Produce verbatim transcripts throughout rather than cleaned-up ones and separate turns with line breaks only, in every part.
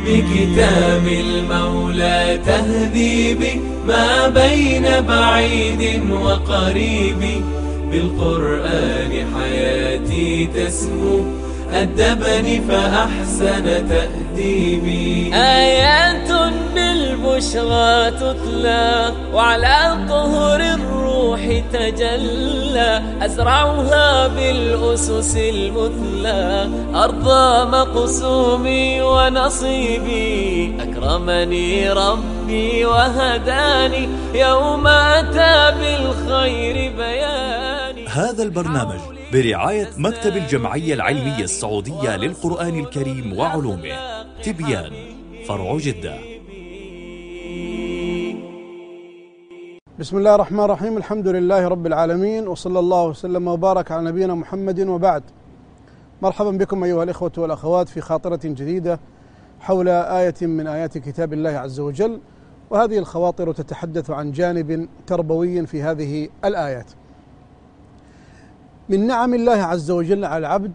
بكتاب المولى تهذيبي ما بين بعيد وقريب، بالقرآن حياتي تسمو أدبني فأحسن تأديبي.
آيات بالبشرى تتلى وعلى طهر الروح تجلى، أزرعها بالأسس المثلى أرضى مقسومي ونصيبي. أكرمني ربي وهداني يوم أتى بالخير بياني.
هذا البرنامج برعاية مكتب الجمعية العلمية السعودية للقرآن الكريم وعلومه، تبيان، فرع جدة.
بسم الله الرحمن الرحيم، الحمد لله رب العالمين، وصلى الله وسلم وبارك على نبينا محمد وبعد. مرحبا بكم أيها الإخوة والأخوات في خاطرة جديدة حول آية من آيات كتاب الله عز وجل، وهذه الخواطر تتحدث عن جانب تربوي في هذه الآيات. من نعم الله عز وجل على العبد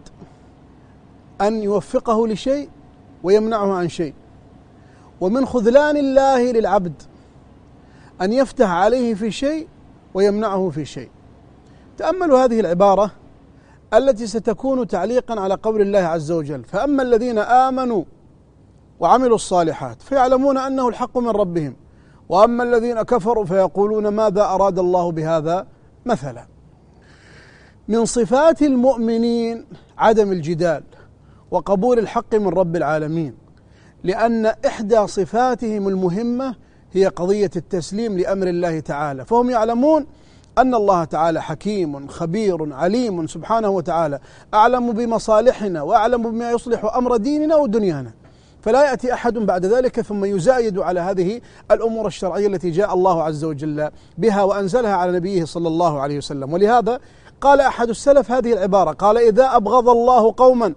أن يوفقه لشيء ويمنعه عن شيء، ومن خذلان الله للعبد أن يفتح عليه في شيء ويمنعه في شيء. تأملوا هذه العبارة التي ستكون تعليقا على قول الله عز وجل: فأما الذين آمنوا وعملوا الصالحات فيعلمون أنه الحق من ربهم، وأما الذين كفروا فيقولون ماذا أراد الله بهذا مثلا. من صفات المؤمنين عدم الجدال وقبول الحق من رب العالمين، لأن إحدى صفاتهم المهمة هي قضية التسليم لأمر الله تعالى، فهم يعلمون أن الله تعالى حكيم خبير عليم سبحانه وتعالى، أعلم بمصالحنا وأعلم بما يصلح أمر ديننا ودنيانا، فلا يأتي أحد بعد ذلك ثم يزايد على هذه الأمور الشرعية التي جاء الله عز وجل بها وأنزلها على نبيه صلى الله عليه وسلم. ولهذا قال أحد السلف هذه العبارة، قال: إذا أبغض الله قوما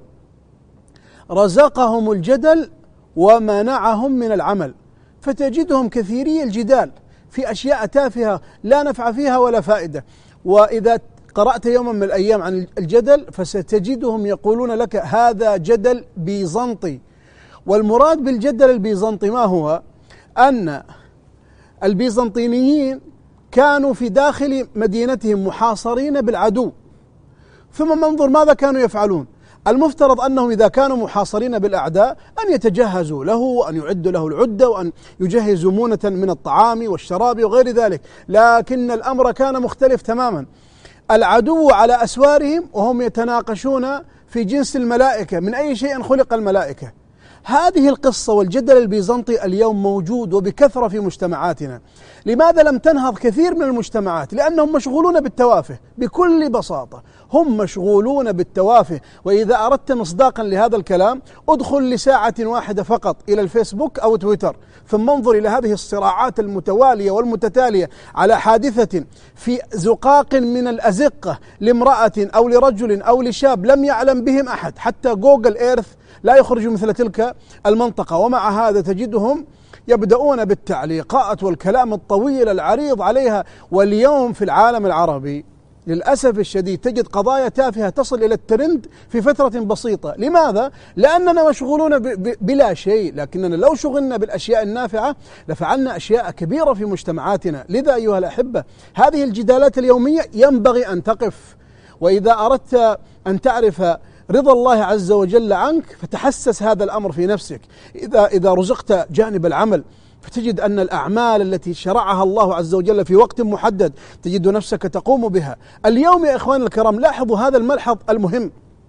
رزقهم الجدل ومنعهم من العمل، فتجدهم كثيري الجدال في أشياء تافهة لا نفع فيها ولا فائدة. وإذا قرأت يوما من الأيام عن الجدل فستجدهم يقولون لك هذا جدل بيزنطي. والمراد بالجدل البيزنطي ما هو؟ أن البيزنطيين كانوا في داخل مدينتهم محاصرين بالعدو، ثم منظر ماذا كانوا يفعلون. المفترض أنهم إذا كانوا محاصرين بالأعداء أن يتجهزوا له وأن يعدوا له العدة وأن يجهزوا مونة من الطعام والشراب وغير ذلك، لكن الأمر كان مختلف تماما. العدو على أسوارهم وهم يتناقشون في جنس الملائكة، من أي شيء خلق الملائكة. هذه القصة والجدل البيزنطي اليوم موجود وبكثرة في مجتمعاتنا. لماذا لم تنهض كثير من المجتمعات؟ لأنهم مشغولون بالتوافه، بكل بساطة هم مشغولون بالتوافه. وإذا أردت مصداقا لهذا الكلام ادخل لساعة واحدة فقط إلى الفيسبوك أو تويتر، ثم انظر إلى هذه الصراعات المتوالية والمتتالية على حادثة في زقاق من الأزقة لامرأة أو لرجل أو لشاب لم يعلم بهم أحد، حتى جوجل إيرث لا يخرج مثل تلك المنطقة، ومع هذا تجدهم يبدأون بالتعليقات والكلام الطويل العريض عليها. واليوم في العالم العربي للأسف الشديد تجد قضايا تافهة تصل إلى الترند في فترة بسيطة. لماذا؟ لأننا مشغولون بلا شيء، لكننا لو شغلنا بالأشياء النافعة لفعلنا أشياء كبيرة في مجتمعاتنا. لذا أيها الأحبة هذه الجدالات اليومية ينبغي أن تقف. وإذا أردت أن تعرف رضا الله عز وجل عنك فتحسس هذا الأمر في نفسك. إذا إذا رزقت جانب العمل فتجد أن الأعمال التي شرعها الله عز وجل في وقت محدد تجد نفسك تقوم بها. اليوم يا إخوان الكرام لاحظوا هذا الملحظ المهم: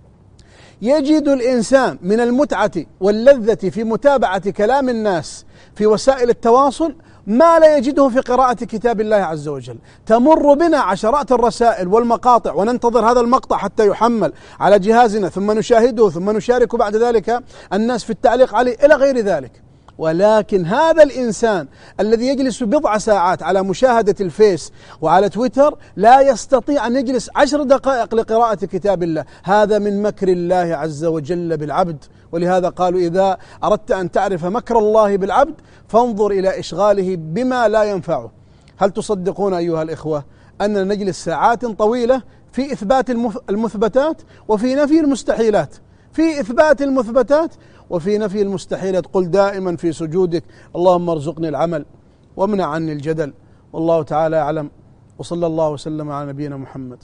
يجد الإنسان من المتعة واللذة في متابعة كلام الناس في وسائل التواصل ما لا يجده في قراءة كتاب الله عز وجل. تمر بنا عشرات الرسائل والمقاطع وننتظر هذا المقطع حتى يحمل على جهازنا، ثم نشاهده ثم نشارك بعد ذلك الناس في التعليق عليه إلى غير ذلك. ولكن هذا الإنسان الذي يجلس بضع ساعات على مشاهدة الفيس وعلى تويتر لا يستطيع أن يجلس عشر دقائق لقراءة كتاب الله. هذا من مكر الله عز وجل بالعبد. ولهذا قالوا: إذا أردت أن تعرف مكر الله بالعبد فانظر إلى إشغاله بما لا ينفعه. هل تصدقون أيها الإخوة أننا نجلس ساعات طويلة في إثبات المثبتات وفي نفي المستحيلات؟ في إثبات المثبتات وفي نفي المستحيلات. قل دائما في سجودك اللهم ارزقني العمل وامنع عني الجدل. والله تعالى أعلم، وصلى الله وسلم على نبينا محمد.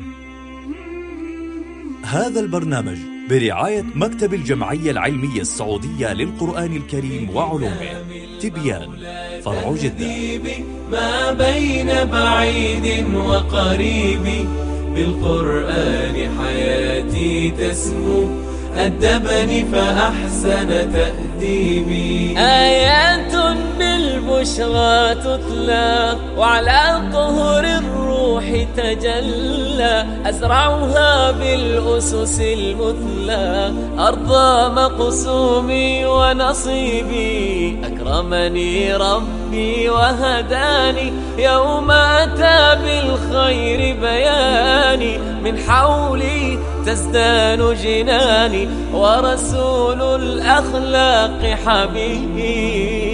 هذا البرنامج برعاية مكتب الجمعية العلمية السعودية للقرآن الكريم وعلومه، تبيان، فرع جدة.
ما بين بعيد وقريب، بالقرآن حياتي تسمو، أدبني فأحسن تأديبي.
آيات بالبشرى تتلى، وعلى طهر الروح تجلى، أزرعها بالأسس المثلى، أرضى مقسومي ونصيبي، أكرمني ربي وهداني، يوم أتى بالخير بياني، من حولي تزدان جناني، ورسول الأخلاق حبيبي.